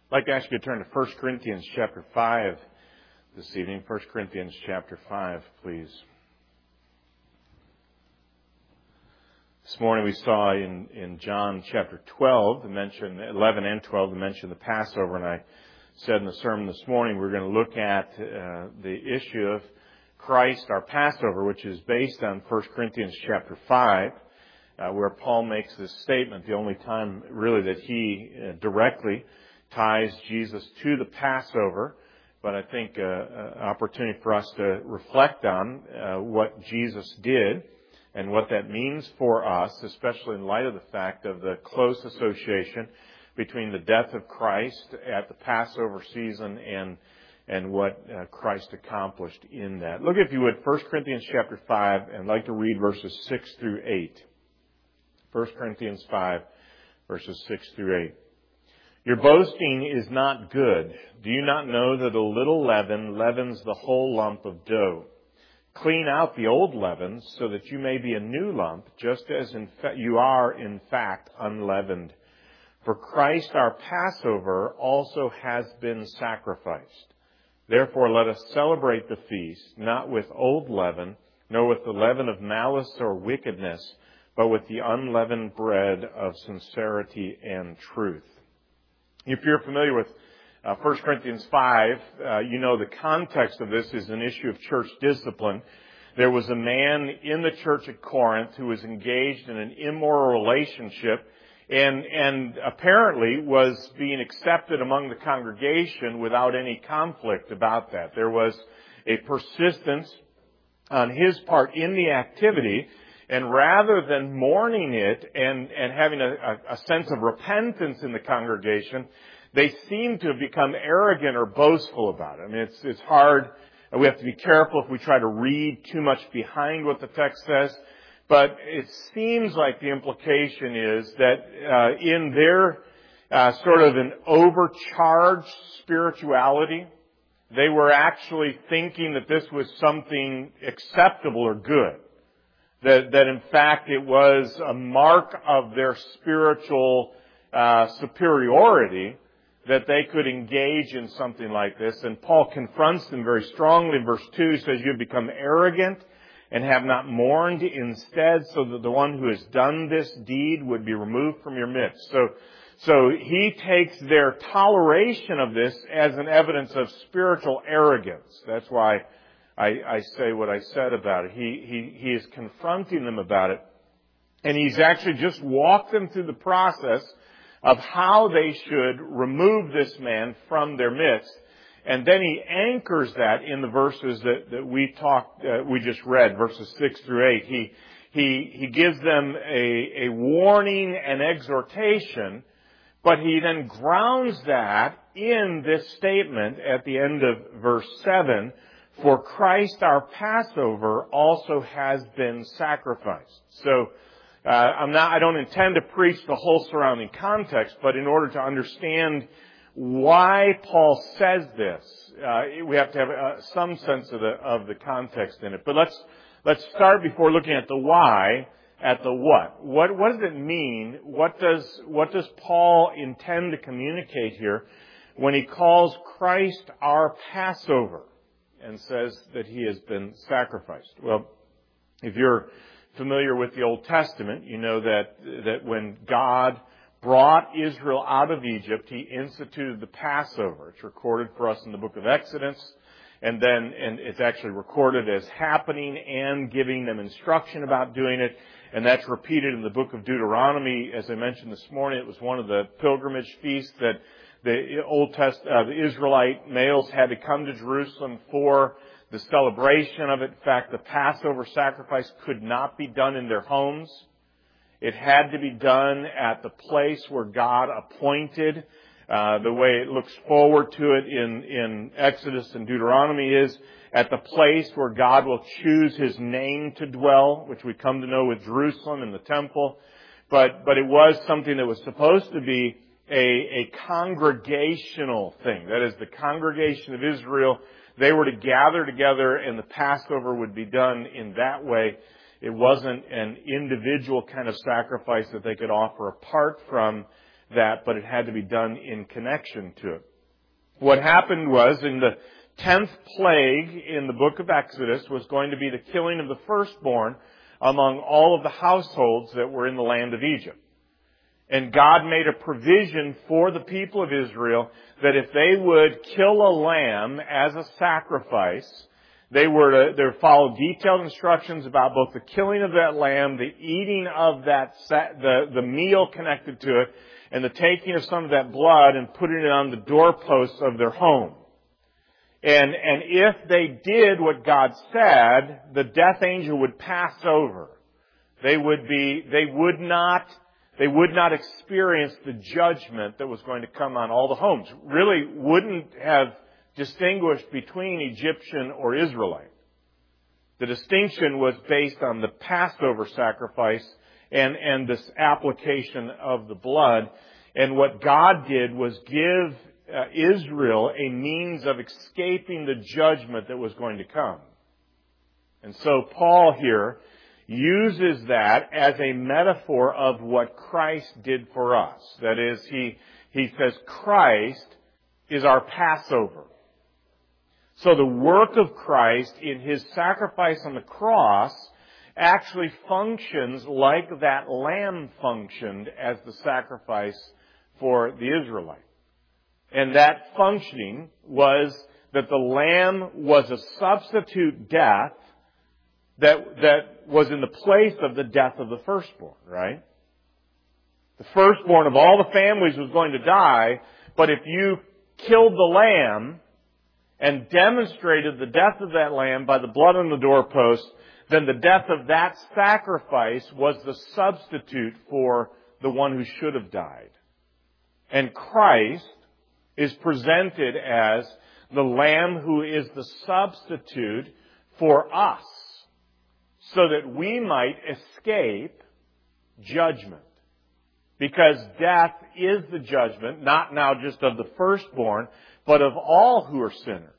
I'd like to ask you to turn to 1 Corinthians chapter 5 this evening. 1 Corinthians chapter 5, please. This morning we saw in John chapter 12, 11 and 12, the mention of the Passover, and I said in the sermon this morning we're going to look at the issue of Christ, our Passover, which is based on 1 Corinthians chapter 5, where Paul makes this statement, the only time really that he directly ties Jesus to the Passover, but I think an opportunity for us to reflect on what Jesus did and what that means for us, especially in light of the fact of the close association between the death of Christ at the Passover season and what Christ accomplished in that. Look, if you would, 1 Corinthians chapter 5, and I'd like to read verses 6 through 8. 1 Corinthians 5, verses 6 through 8. Your boasting is not good. Do you not know that a little leaven leavens the whole lump of dough? Clean out the old leaven so that you may be a new lump, just as you are in fact unleavened. For Christ our Passover also has been sacrificed. Therefore let us celebrate the feast, not with old leaven, nor with the leaven of malice or wickedness, but with the unleavened bread of sincerity and truth. If you're familiar with 1 Corinthians 5, you know the context of this is an issue of church discipline. There was a man in the church at Corinth who was engaged in an immoral relationship and apparently was being accepted among the congregation without any conflict about that. There was a persistence on his part in the activity, and rather than mourning it and having a sense of repentance in the congregation, they seem to have become arrogant or boastful about it. I mean, it's hard. We have to be careful if we try to read too much behind what the text says. But it seems like the implication is that in their sort of an overcharged spirituality, they were actually thinking that this was something acceptable or good. That in fact it was a mark of their spiritual superiority that they could engage in something like this. And Paul confronts them very strongly in verse 2. He says, you have become arrogant and have not mourned instead, so that the one who has done this deed would be removed from your midst. So he takes their toleration of this as an evidence of spiritual arrogance. That's why I say what I said about it. He is confronting them about it. And he's actually just walked them through the process of how they should remove this man from their midst. And then he anchors that in the verses that we just read, verses 6 through 8. He gives them a warning and exhortation, but he then grounds that in this statement at the end of verse 7, for Christ our Passover also has been sacrificed. So I don't intend to preach the whole surrounding context, but in order to understand why Paul says this, we have to have some sense of the context in it. But let's start before looking at the why, at the what. What does it mean? What does Paul intend to communicate here when he calls Christ our Passover and says that he has been sacrificed? Well, if you're familiar with the Old Testament, you know that when God brought Israel out of Egypt, he instituted the Passover. It's recorded for us in the book of Exodus, and it's actually recorded as happening and giving them instruction about doing it, and that's repeated in the book of Deuteronomy. As I mentioned this morning, it was one of the pilgrimage feasts that the Israelite males had to come to Jerusalem for the celebration of it. In fact, the Passover sacrifice could not be done in their homes. It had to be done at the place where God appointed. The way it looks forward to it in Exodus and Deuteronomy is at the place where God will choose His name to dwell, which we come to know with Jerusalem and the temple. But it was something that was supposed to be a congregational thing. That is, the congregation of Israel, they were to gather together and the Passover would be done in that way. It wasn't an individual kind of sacrifice that they could offer apart from that, but it had to be done in connection to it. What happened was, in the 10th plague in the book of Exodus was going to be the killing of the firstborn among all of the households that were in the land of Egypt. And God made a provision for the people of Israel that if they would kill a lamb as a sacrifice, they were to follow detailed instructions about both the killing of that lamb, the eating of that, the meal connected to it, and the taking of some of that blood and putting it on the doorposts of their home. And if they did what God said, the death angel would pass over. They would not experience the judgment that was going to come on all the homes. Really wouldn't have distinguished between Egyptian or Israelite. The distinction was based on the Passover sacrifice and this application of the blood. And what God did was give Israel a means of escaping the judgment that was going to come. And so Paul here uses that as a metaphor of what Christ did for us. That is, he says Christ is our Passover. So the work of Christ in His sacrifice on the cross actually functions like that lamb functioned as the sacrifice for the Israelites. And that functioning was that the lamb was a substitute death that was in the place of the death of the firstborn, right? The firstborn of all the families was going to die, but if you killed the lamb and demonstrated the death of that lamb by the blood on the doorpost, then the death of that sacrifice was the substitute for the one who should have died. And Christ is presented as the Lamb who is the substitute for us, so that we might escape judgment. Because death is the judgment, not now just of the firstborn, but of all who are sinners.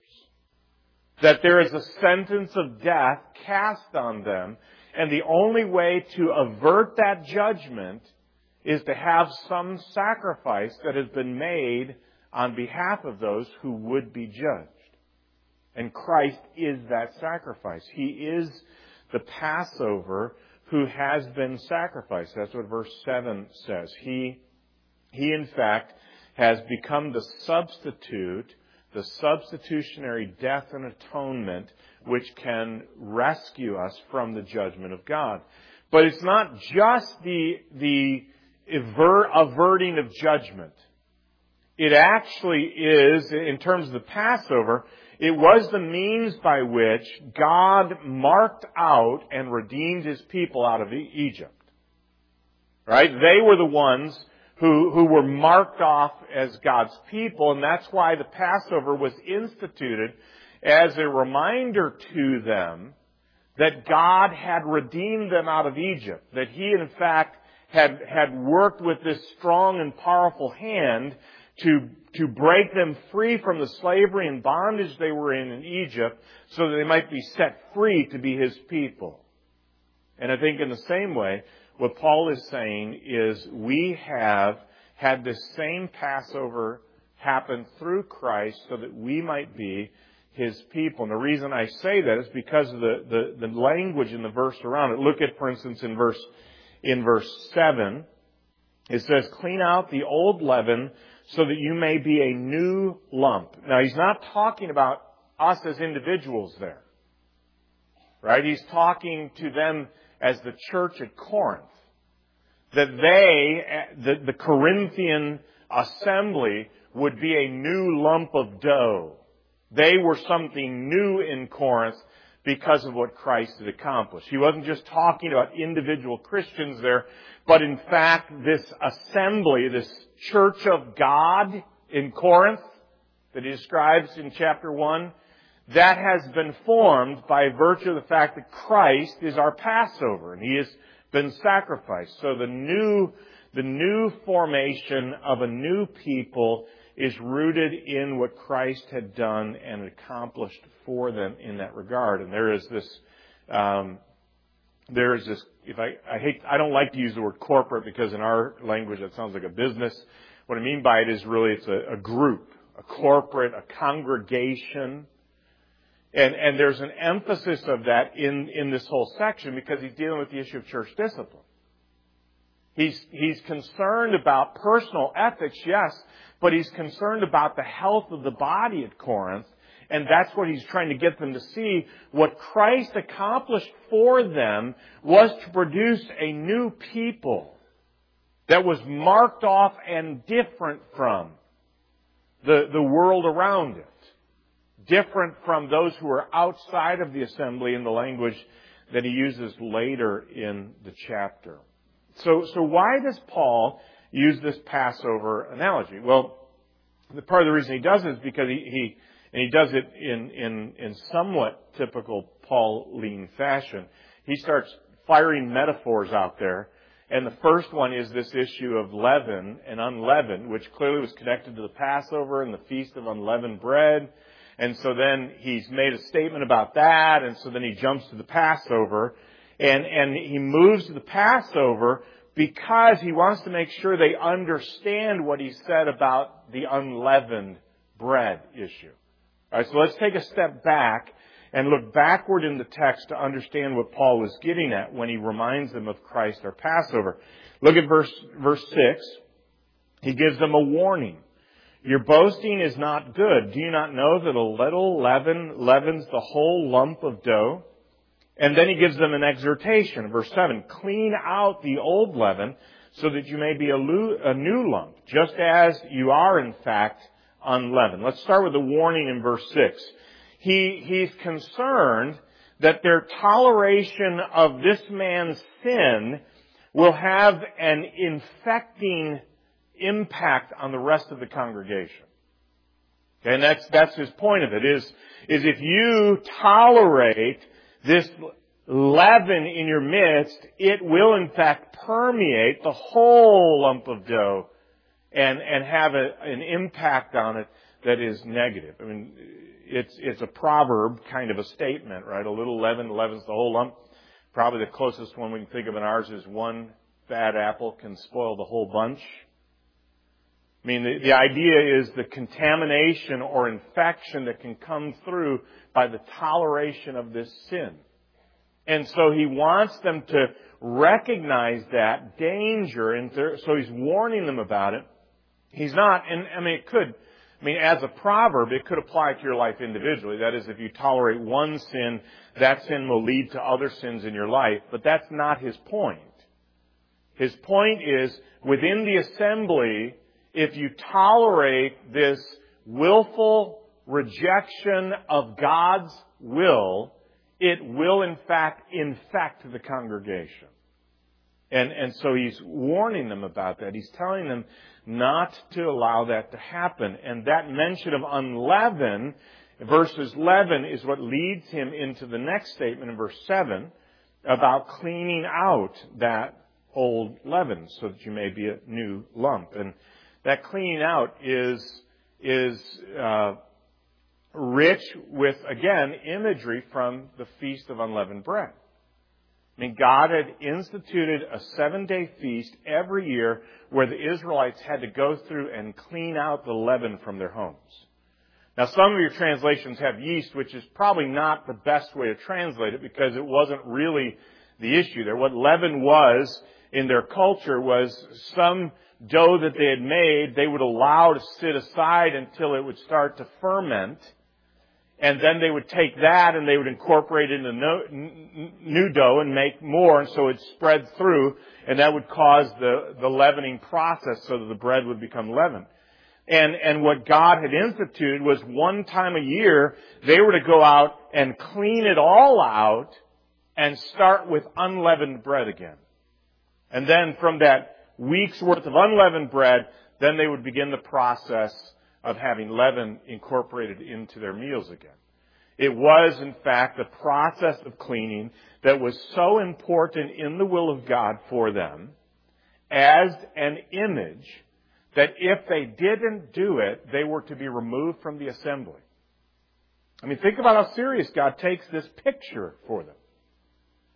That there is a sentence of death cast on them, and the only way to avert that judgment is to have some sacrifice that has been made on behalf of those who would be judged. And Christ is that sacrifice. He is the Passover who has been sacrificed. That's what verse 7 says. He in fact has become the substitute, the substitutionary death and atonement which can rescue us from the judgment of God. But it's not just the averting of judgment. It actually is, in terms of the Passover, it was the means by which God marked out and redeemed His people out of Egypt. Right? They were the ones who were marked off as God's people, and that's why the Passover was instituted as a reminder to them that God had redeemed them out of Egypt, that He in fact had worked with this strong and powerful hand to break them free from the slavery and bondage they were in Egypt, so that they might be set free to be His people. And I think in the same way, what Paul is saying is we have had this same Passover happen through Christ so that we might be His people. And the reason I say that is because of the language in the verse around it. Look at, for instance, in verse 7, it says, "Clean out the old leaven so that you may be a new lump." Now, he's not talking about us as individuals there. Right? He's talking to them as the church at Corinth. That the Corinthian assembly would be a new lump of dough. They were something new in Corinth because of what Christ had accomplished. He wasn't just talking about individual Christians there, but in fact this assembly, this church of God in Corinth that he describes in chapter 1, that has been formed by virtue of the fact that Christ is our Passover and He has been sacrificed. So the new formation of a new people is rooted in what Christ had done and accomplished for them in that regard. And there is this there's this, I don't like to use the word corporate because in our language that sounds like a business. What I mean by it is really it's a group, a corporate, a congregation. And there's an emphasis of that in this whole section because he's dealing with the issue of church discipline. He's concerned about personal ethics, yes, but he's concerned about the health of the body at Corinth. And that's what he's trying to get them to see. What Christ accomplished for them was to produce a new people that was marked off and different from the world around it. Different from those who are outside of the assembly in the language that he uses later in the chapter. So why does Paul use this Passover analogy? Well, the part of the reason he does it is because he does it in somewhat typical Pauline fashion. He starts firing metaphors out there. And the first one is this issue of leaven and unleavened, which clearly was connected to the Passover and the Feast of Unleavened Bread. And so then he's made a statement about that, and so then he jumps to the Passover. And he moves to the Passover because he wants to make sure they understand what he said about the unleavened bread issue. All right, so let's take a step back and look backward in the text to understand what Paul was getting at when he reminds them of Christ, our Passover. Look at verse 6. He gives them a warning. Your boasting is not good. Do you not know that a little leaven leavens the whole lump of dough? And then he gives them an exhortation. Verse 7, clean out the old leaven so that you may be a new lump, just as you are in fact unleavened. Let's start with the warning in verse 6. He's concerned that their toleration of this man's sin will have an infecting impact on the rest of the congregation. Okay, and that's his point of it, is if you tolerate this leaven in your midst, it will in fact permeate the whole lump of dough and have an impact on it that is negative. I mean, it's a proverb kind of a statement, right? A little leaven leavens the whole lump. Probably the closest one we can think of in ours is one bad apple can spoil the whole bunch. I mean, the idea is the contamination or infection that can come through by the toleration of this sin. And so he wants them to recognize that danger, and so he's warning them about it. He's not, and as a proverb, it could apply to your life individually. That is, if you tolerate one sin, that sin will lead to other sins in your life. But that's not his point. His point is, within the assembly, if you tolerate this willful rejection of God's will, it will in fact infect the congregation. And so he's warning them about that. He's telling them not to allow that to happen. And that mention of unleavened, verses 11, is what leads him into the next statement in verse 7 about cleaning out that old leaven so that you may be a new lump. And that cleaning out is rich with, again, imagery from the Feast of Unleavened Bread. I mean, God had instituted a 7-day feast every year where the Israelites had to go through and clean out the leaven from their homes. Now, some of your translations have yeast, which is probably not the best way to translate it because it wasn't really the issue there. What leaven was in their culture was some dough that they had made, they would allow to sit aside until it would start to ferment. And then they would take that and they would incorporate it into new dough and make more. And so it spread through. And that would cause the leavening process so that the bread would become leavened. And what God had instituted was one time a year, they were to go out and clean it all out and start with unleavened bread again. And then from that week's worth of unleavened bread, then they would begin the process of having leaven incorporated into their meals again. It was, in fact, the process of cleaning that was so important in the will of God for them as an image that if they didn't do it, they were to be removed from the assembly. I mean, think about how serious God takes this picture for them.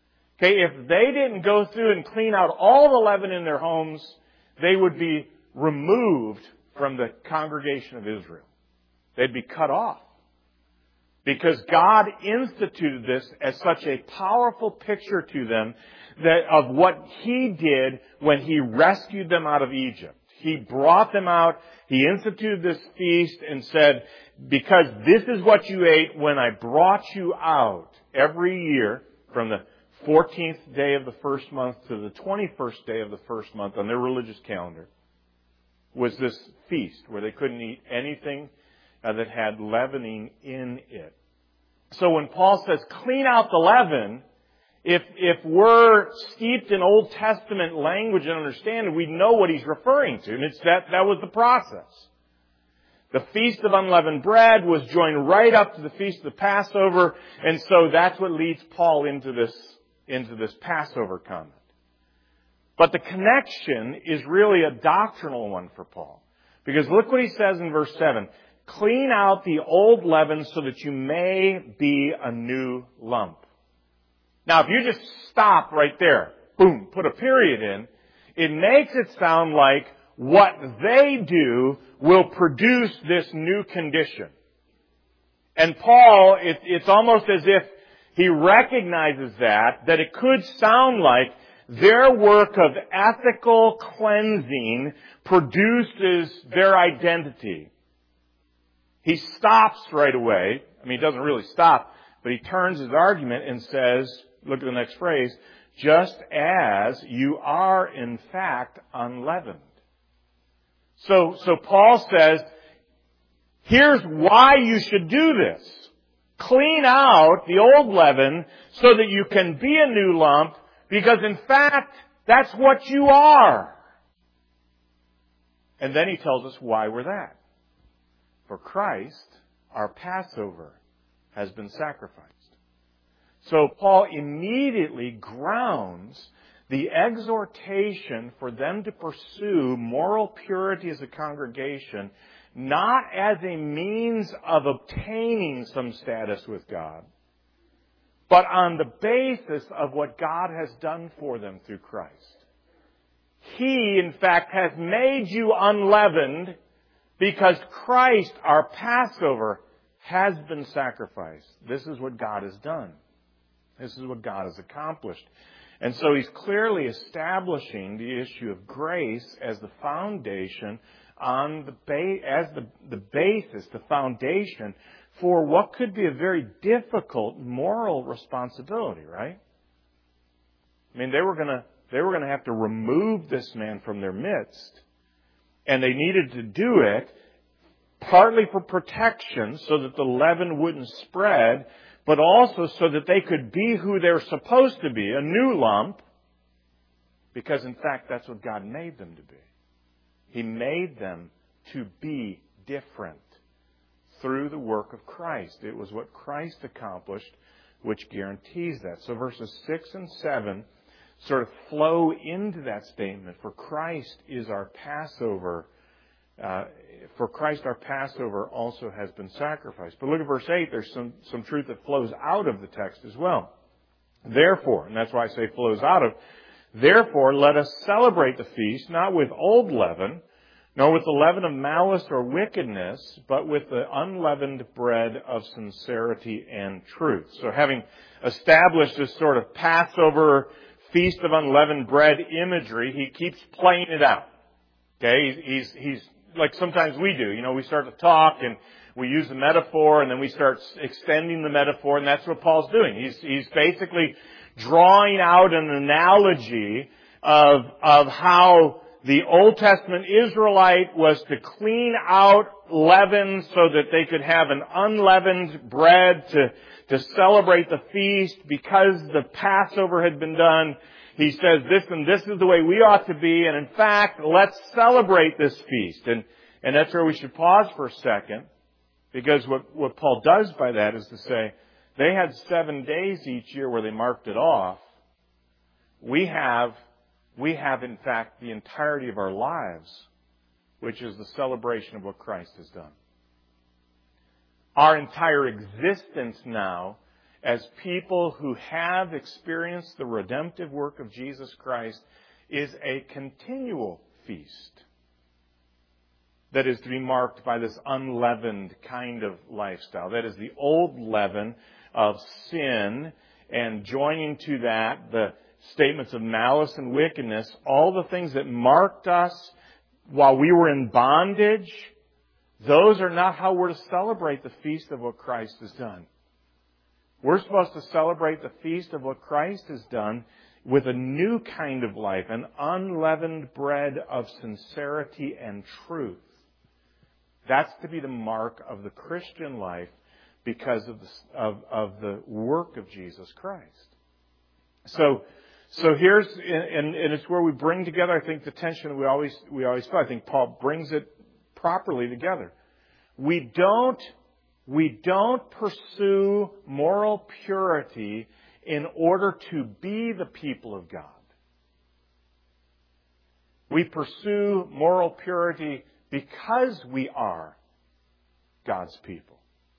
Okay, if they didn't go through and clean out all the leaven in their homes, they would be removed from the congregation of Israel. They'd be cut off. Because God instituted this as such a powerful picture to them of what He did when He rescued them out of Egypt. He brought them out, He instituted this feast and said, because this is what you ate when I brought you out every year from the 14th day of the first month to the 21st day of the first month on their religious calendar, was this feast where they couldn't eat anything that had leavening in it. So when Paul says, clean out the leaven, if we're steeped in Old Testament language and understanding, we know what he's referring to. And it's that was the process. The Feast of Unleavened Bread was joined right up to the Feast of the Passover, and so that's what leads Paul into this Passover comment. But the connection is really a doctrinal one for Paul. Because look what he says in verse 7. Clean out the old leaven so that you may be a new lump. Now, if you just stop right there, boom, put a period in, it makes it sound like what they do will produce this new condition. And Paul, it's almost as if he recognizes that it could sound like their work of ethical cleansing produces their identity. He stops right away. I mean, he doesn't really stop, but he turns his argument and says, look at the next phrase, just as you are in fact unleavened. So Paul says, here's why you should do this. Clean out the old leaven so that you can be a new lump, because in fact, that's what you are. And then he tells us why we're that. For Christ, our Passover, has been sacrificed. So Paul immediately grounds the exhortation for them to pursue moral purity as a congregation, not as a means of obtaining some status with God, but on the basis of what God has done for them through Christ. He, in fact, has made you unleavened because Christ, our Passover, has been sacrificed. This is what God has done. This is what God has accomplished. And so he's clearly establishing the issue of grace as the foundation as the basis, the foundation for what could be a very difficult moral responsibility, right? I mean, they were going to have to remove this man from their midst, and they needed to do it partly for protection so that the leaven wouldn't spread, but also so that they could be who they're supposed to be, a new lump, because in fact that's what God made them to be. He made them to be different through the work of Christ. It was what Christ accomplished which guarantees that. So verses 6 and 7 sort of flow into that statement. For Christ is our Passover. For Christ our Passover also has been sacrificed. But look at verse 8. There's some truth that flows out of the text as well. Therefore, and that's why I say flows out of, therefore let us celebrate the feast, not with old leaven, nor with the leaven of malice or wickedness, but with the unleavened bread of sincerity and truth. So having established this sort of Passover Feast of Unleavened Bread imagery, he keeps playing it out. Okay, he's like sometimes we do. You know, we start to talk and we use the metaphor and then we start extending the metaphor, and that's what Paul's doing. He's basically drawing out an analogy of how the Old Testament Israelite was to clean out leaven so that they could have an unleavened bread to celebrate the feast because the Passover had been done. He says this and this is the way we ought to be, and in fact, let's celebrate this feast. And that's where we should pause for a second, because what Paul does by that is to say, they had 7 days each year where they marked it off. We have in fact the entirety of our lives, which is the celebration of what Christ has done. Our entire existence now as people who have experienced the redemptive work of Jesus Christ, is a continual feast that is to be marked by this unleavened kind of lifestyle. That is the old leaven of sin, and joining to that the statements of malice and wickedness, all the things that marked us while we were in bondage. Those are not how we're to celebrate the feast of what Christ has done. We're supposed to celebrate the feast of what Christ has done with a new kind of life, an unleavened bread of sincerity and truth. That's to be the mark of the Christian life because of the work of Jesus Christ. So here's, and it's where we bring together, I think, the tension we always feel. I think Paul brings it properly together. We don't pursue moral purity in order to be the people of God. We pursue moral purity because we are God's people.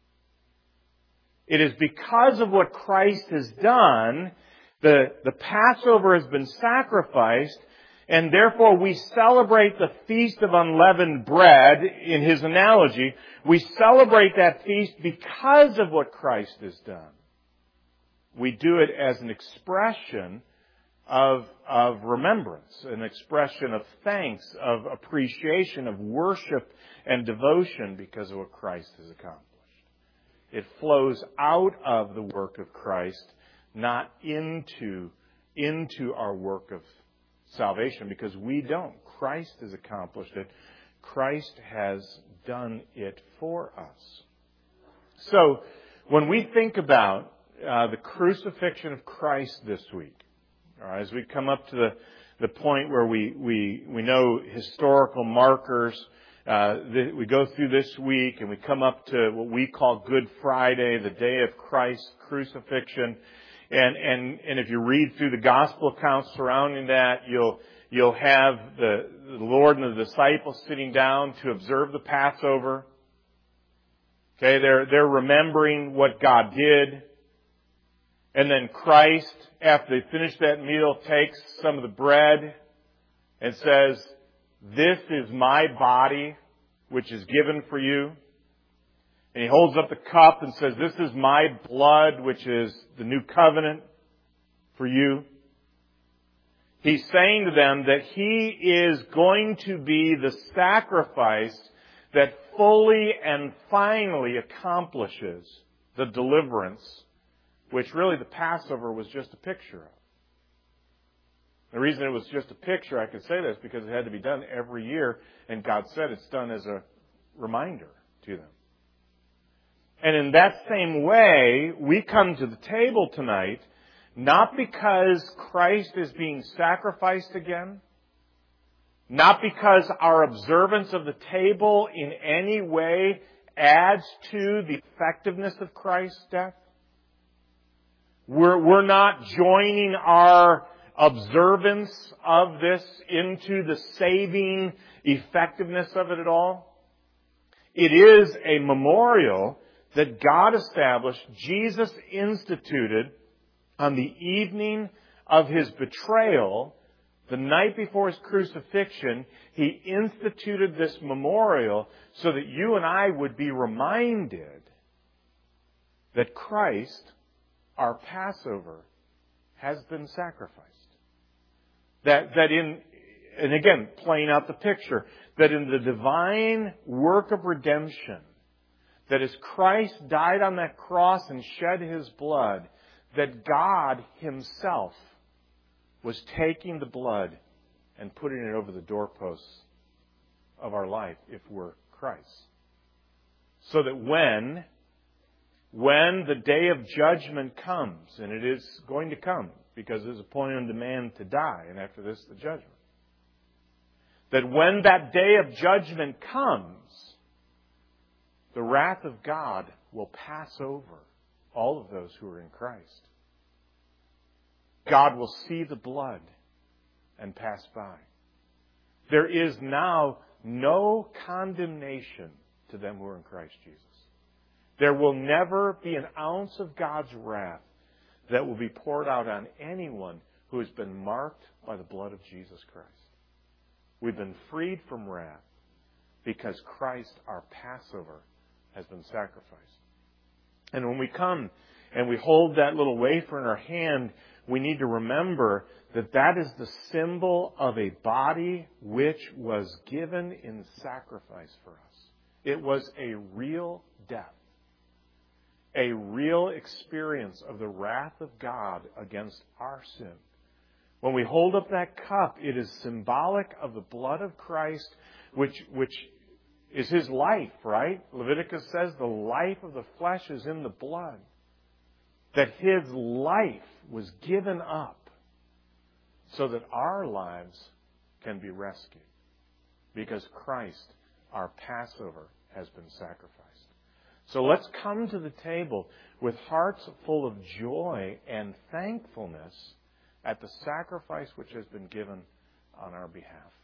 It is because of what Christ has done, the Passover has been sacrificed, and therefore we celebrate the Feast of Unleavened Bread, in his analogy. We celebrate that feast because of what Christ has done. We do it as an expression of remembrance, an expression of thanks, of appreciation, of worship and devotion because of what Christ has accomplished. It flows out of the work of Christ, not into our work of salvation, because we don't. Christ has accomplished it. Christ has done it for us. So, when we think about the crucifixion of Christ this week, as we come up to the point where we know historical markers, we go through this week and we come up to what we call Good Friday, the day of Christ's crucifixion. And if you read through the gospel accounts surrounding that, you'll have the Lord and the disciples sitting down to observe the Passover. Okay, they're remembering what God did. And then Christ, after they finish that meal, takes some of the bread and says, "This is my body, which is given for you." And he holds up the cup and says, "This is my blood, which is the new covenant for you." He's saying to them that He is going to be the sacrifice that fully and finally accomplishes the deliverance, which really the Passover was just a picture of. The reason it was just a picture, I can say this, because it had to be done every year, and God said it's done as a reminder to them. And in that same way, we come to the table tonight, not because Christ is being sacrificed again, not because our observance of the table in any way adds to the effectiveness of Christ's death. We're not joining our observance of this into the saving effectiveness of it at all. It is a memorial that God established, Jesus instituted on the evening of His betrayal, the night before His crucifixion. He instituted this memorial so that you and I would be reminded that Christ, our Passover, has been sacrificed. And again, playing out the picture, that in the divine work of redemption, that as Christ died on that cross and shed His blood, that God Himself was taking the blood and putting it over the doorposts of our life if we're Christ. So that when the day of judgment comes, and it is going to come, because it is appointed unto man to die, and after this the judgment, that when that day of judgment comes, the wrath of God will pass over all of those who are in Christ. God will see the blood and pass by. There is now no condemnation to them who are in Christ Jesus. There will never be an ounce of God's wrath that will be poured out on anyone who has been marked by the blood of Jesus Christ. We've been freed from wrath because Christ, our Passover, has been sacrificed. And when we come and we hold that little wafer in our hand, we need to remember that that is the symbol of a body which was given in sacrifice for us. It was a real death, a real experience of the wrath of God against our sin. When we hold up that cup, it is symbolic of the blood of Christ, which is His life, right? Leviticus says the life of the flesh is in the blood. That His life was given up so that our lives can be rescued. Because Christ, our Passover, has been sacrificed. So let's come to the table with hearts full of joy and thankfulness at the sacrifice which has been given on our behalf.